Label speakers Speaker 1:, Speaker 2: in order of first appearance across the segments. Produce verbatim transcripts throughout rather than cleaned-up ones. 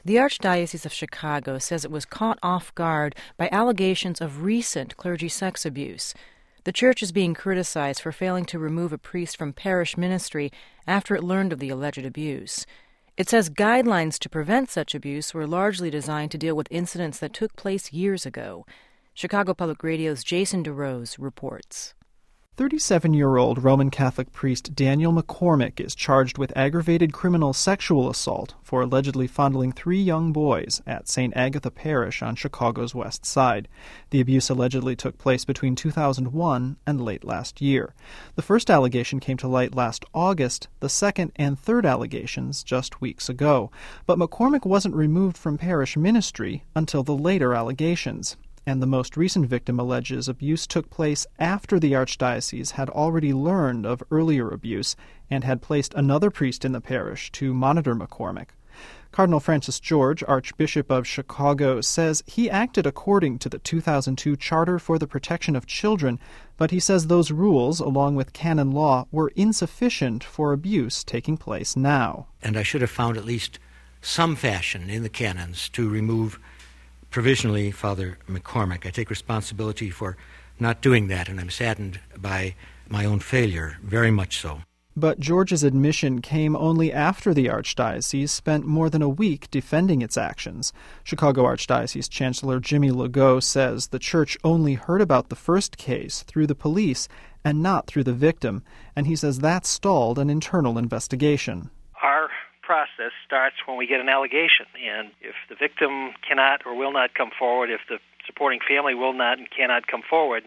Speaker 1: The Archdiocese of Chicago says it was caught off guard by allegations of recent clergy sex abuse. The church is being criticized for failing to remove a priest from parish ministry after it learned of the alleged abuse. It says guidelines to prevent such abuse were largely designed to deal with incidents that took place years ago. Chicago Public Radio's Jason DeRose reports.
Speaker 2: thirty-seven-year-old Roman Catholic priest Daniel McCormick is charged with aggravated criminal sexual assault for allegedly fondling three young boys at Saint Agatha Parish on Chicago's west side. The abuse allegedly took place between two thousand one and late last year. The first allegation came to light last August, the second and third allegations just weeks ago. But McCormick wasn't removed from parish ministry until the later allegations. And the most recent victim alleges abuse took place after the Archdiocese had already learned of earlier abuse and had placed another priest in the parish to monitor McCormick. Cardinal Francis George, Archbishop of Chicago, says he acted according to the two thousand two Charter for the Protection of Children, but he says those rules, along with canon law, were insufficient for abuse taking place now.
Speaker 3: And I should have found at least some fashion in the canons to remove provisionally Father McCormick. I take responsibility for not doing that, and I'm saddened by my own failure, very much so.
Speaker 2: But George's admission came only after the Archdiocese spent more than a week defending its actions. Chicago Archdiocese Chancellor Jimmy Legault says the church only heard about the first case through the police and not through the victim, and he says that stalled an internal investigation.
Speaker 4: Our process starts when we get an allegation, and if the victim cannot or will not come forward, if the supporting family will not and cannot come forward,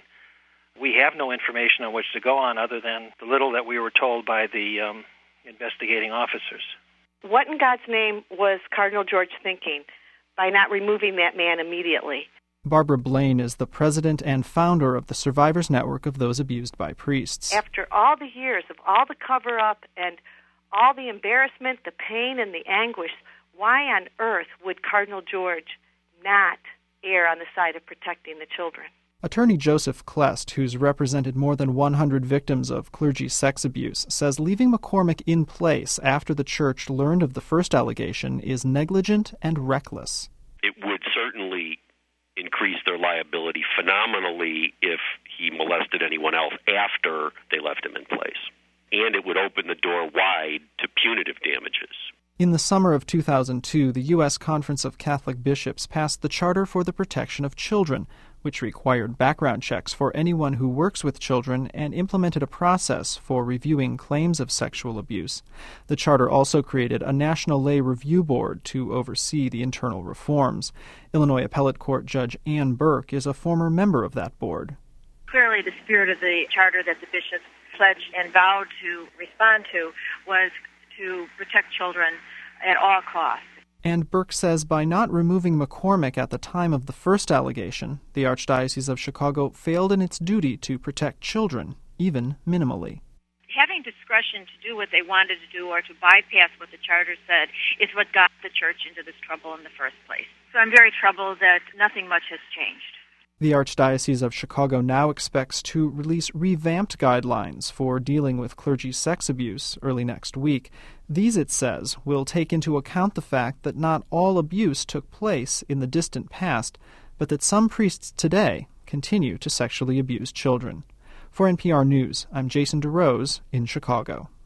Speaker 4: we have no information on which to go on other than the little that we were told by the um, investigating officers.
Speaker 5: What in God's name was Cardinal George thinking by not removing that man immediately?
Speaker 2: Barbara Blaine is the president and founder of the Survivors Network of Those Abused by Priests.
Speaker 5: After all the years of all the cover-up and all the embarrassment, the pain, and the anguish, why on earth would Cardinal George not err on the side of protecting the children?
Speaker 2: Attorney Joseph Klest, who's represented more than one hundred victims of clergy sex abuse, says leaving McCormick in place after the church learned of the first allegation is negligent and reckless.
Speaker 6: It would certainly increase their liability phenomenally if he molested anyone else after they left him in place. And it would open the door wide to punitive damages.
Speaker 2: In the summer of two thousand two, the U S Conference of Catholic Bishops passed the Charter for the Protection of Children, which required background checks for anyone who works with children and implemented a process for reviewing claims of sexual abuse. The charter also created a National Lay Review Board to oversee the internal reforms. Illinois Appellate Court Judge Ann Burke is a former member of that board.
Speaker 7: Clearly, the spirit of the charter that the bishops pledged and vowed to respond to was to protect children at all costs.
Speaker 2: And Burke says by not removing McCormick at the time of the first allegation, the Archdiocese of Chicago failed in its duty to protect children, even minimally.
Speaker 7: Having discretion to do what they wanted to do or to bypass what the charter said is what got the church into this trouble in the first place. So I'm very troubled that nothing much has changed.
Speaker 2: The Archdiocese of Chicago now expects to release revamped guidelines for dealing with clergy sex abuse early next week. These, it says, will take into account the fact that not all abuse took place in the distant past, but that some priests today continue to sexually abuse children. For N P R News, I'm Jason DeRose in Chicago.